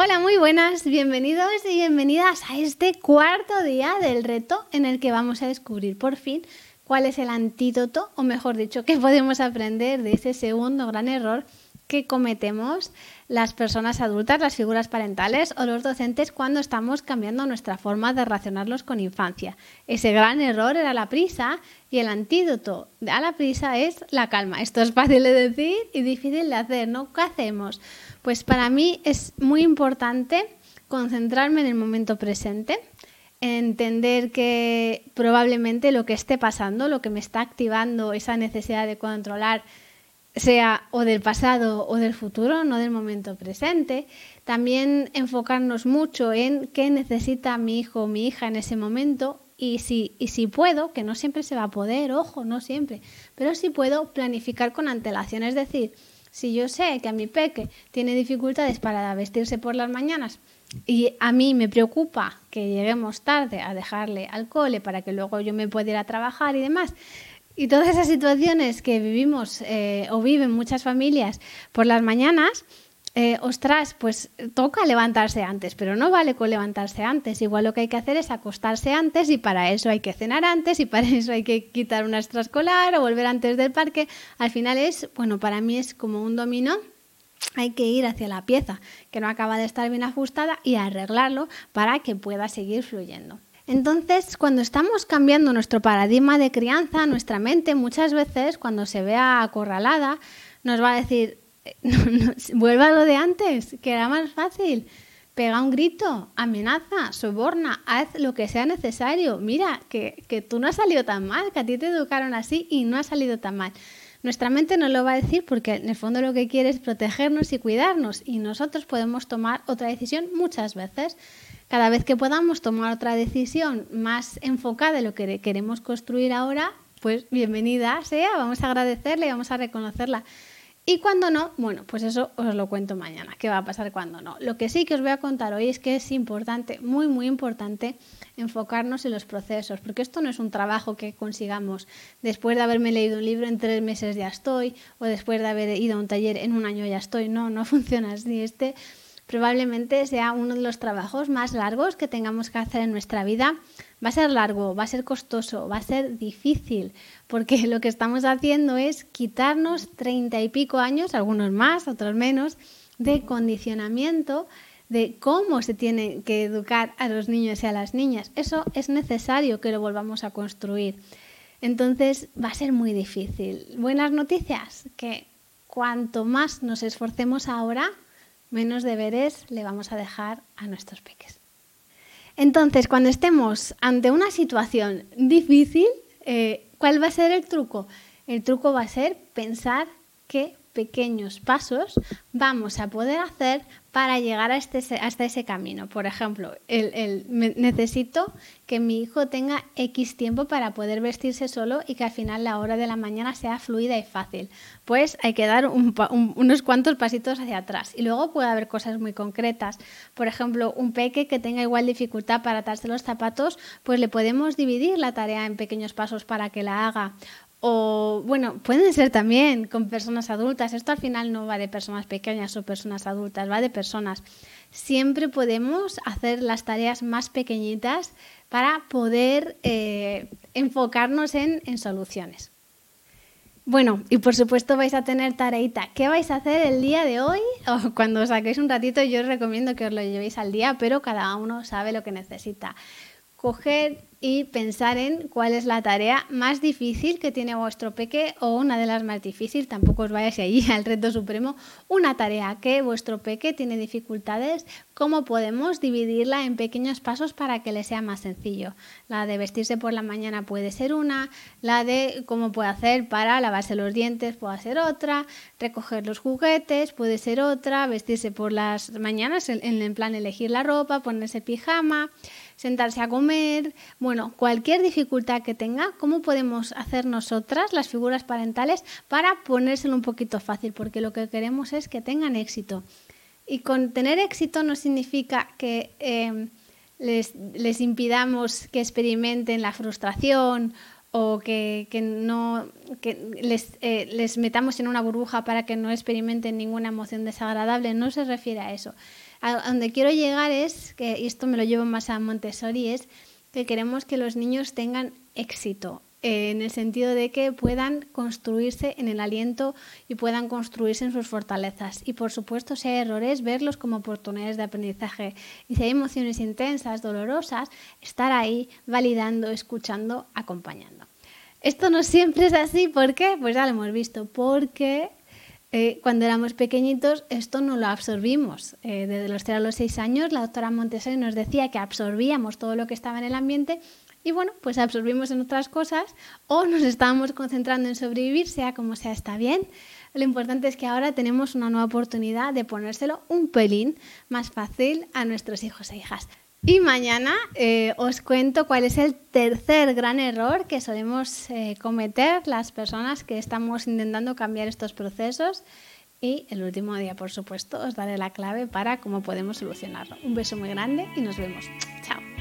Hola, muy buenas, bienvenidos y bienvenidas a este cuarto día del reto en el que vamos a descubrir por fin cuál es el antídoto, o mejor dicho, qué podemos aprender de ese segundo gran error que cometemos las personas adultas, las figuras parentales o los docentes cuando estamos cambiando nuestra forma de relacionarnos con infancia. Ese gran error era la prisa y el antídoto a la prisa es la calma. Esto es fácil de decir y difícil de hacer, ¿no? ¿Qué hacemos? Pues para mí es muy importante concentrarme en el momento presente, entender que probablemente lo que esté pasando, lo que me está activando esa necesidad de controlar, sea o del pasado o del futuro, no del momento presente. También enfocarnos mucho en qué necesita mi hijo o mi hija en ese momento y si puedo, que no siempre se va a poder, ojo, no siempre, pero si puedo planificar con antelación, es decir, si yo sé que a mi peque tiene dificultades para vestirse por las mañanas y a mí me preocupa que lleguemos tarde a dejarle al cole para que luego yo me pueda ir a trabajar y demás, y todas esas situaciones que vivimos o viven muchas familias por las mañanas, pues toca levantarse antes, pero no vale con levantarse antes. Igual lo que hay que hacer es acostarse antes y para eso hay que cenar antes y para eso hay que quitar una extraescolar o volver antes del parque. Al final para mí es como un dominó. Hay que ir hacia la pieza que no acaba de estar bien ajustada y arreglarlo para que pueda seguir fluyendo. Entonces, cuando estamos cambiando nuestro paradigma de crianza, nuestra mente muchas veces, cuando se vea acorralada, nos va a decir, vuelva a lo de antes, que era más fácil. Pega un grito, amenaza, soborna, haz lo que sea necesario. Mira, que tú no has salido tan mal, que a ti te educaron así y no has salido tan mal. Nuestra mente nos lo va a decir porque en el fondo lo que quiere es protegernos y cuidarnos y nosotros podemos tomar otra decisión muchas veces. Cada vez que podamos tomar otra decisión más enfocada en lo que queremos construir ahora, pues bienvenida sea, vamos a agradecerle, vamos a reconocerla. Y cuando no, pues eso os lo cuento mañana, qué va a pasar cuando no. Lo que sí que os voy a contar hoy es que es importante, muy muy importante, enfocarnos en los procesos, porque esto no es un trabajo que consigamos después de haberme leído un libro en 3 meses ya estoy, o después de haber ido a un taller en 1 año ya estoy. No funciona así. Probablemente sea uno de los trabajos más largos que tengamos que hacer en nuestra vida. Va a ser largo, va a ser costoso, va a ser difícil, porque lo que estamos haciendo es quitarnos 30 y pico años, algunos más, otros menos, de condicionamiento de cómo se tiene que educar a los niños y a las niñas. Eso es necesario que lo volvamos a construir. Entonces va a ser muy difícil. Buenas noticias, que cuanto más nos esforcemos ahora, menos deberes le vamos a dejar a nuestros peques. Entonces, cuando estemos ante una situación difícil, ¿cuál va a ser el truco? El truco va a ser pensar qué pequeños pasos vamos a poder hacer para llegar hasta ese camino. Por ejemplo, necesito que mi hijo tenga X tiempo para poder vestirse solo y que al final la hora de la mañana sea fluida y fácil. Pues hay que dar unos cuantos pasitos hacia atrás. Y luego puede haber cosas muy concretas. Por ejemplo, un peque que tenga igual dificultad para atarse los zapatos, pues le podemos dividir la tarea en pequeños pasos para que la haga. O, pueden ser también con personas adultas. Esto al final no va de personas pequeñas o personas adultas, va de personas. Siempre podemos hacer las tareas más pequeñitas para poder enfocarnos en soluciones. Y por supuesto vais a tener tareita. ¿Qué vais a hacer el día de hoy? O cuando os saquéis un ratito, yo os recomiendo que os lo llevéis al día, pero cada uno sabe lo que necesita. Coger y pensar en cuál es la tarea más difícil que tiene vuestro peque o una de las más difíciles, tampoco os vayáis allí al reto supremo, una tarea que vuestro peque tiene dificultades, cómo podemos dividirla en pequeños pasos para que le sea más sencillo. La de vestirse por la mañana puede ser una, la de cómo puede hacer para lavarse los dientes puede ser otra, recoger los juguetes puede ser otra, vestirse por las mañanas en plan elegir la ropa, ponerse pijama, sentarse a comer. Cualquier dificultad que tenga, ¿cómo podemos hacer nosotras, las figuras parentales, para ponérselo un poquito fácil? Porque lo que queremos es que tengan éxito. Y con tener éxito no significa que les impidamos que experimenten la frustración o que les metamos en una burbuja para que no experimenten ninguna emoción desagradable. No se refiere a eso. A donde quiero llegar es, y esto me lo llevo más a Montessori, es que queremos que los niños tengan éxito, en el sentido de que puedan construirse en el aliento y puedan construirse en sus fortalezas. Y por supuesto, si hay errores, verlos como oportunidades de aprendizaje. Y si hay emociones intensas, dolorosas, estar ahí validando, escuchando, acompañando. Esto no siempre es así. ¿Por qué? Pues ya lo hemos visto. Porque cuando éramos pequeñitos esto no lo absorbimos. Desde los 0 a los 6 años la doctora Montessori nos decía que absorbíamos todo lo que estaba en el ambiente y bueno, pues absorbimos en otras cosas o nos estábamos concentrando en sobrevivir, sea como sea, está bien. Lo importante es que ahora tenemos una nueva oportunidad de ponérselo un pelín más fácil a nuestros hijos e hijas. Y mañana os cuento cuál es el tercer gran error que solemos cometer las personas que estamos intentando cambiar estos procesos. Y el último día, por supuesto, os daré la clave para cómo podemos solucionarlo. Un beso muy grande y nos vemos. Chao.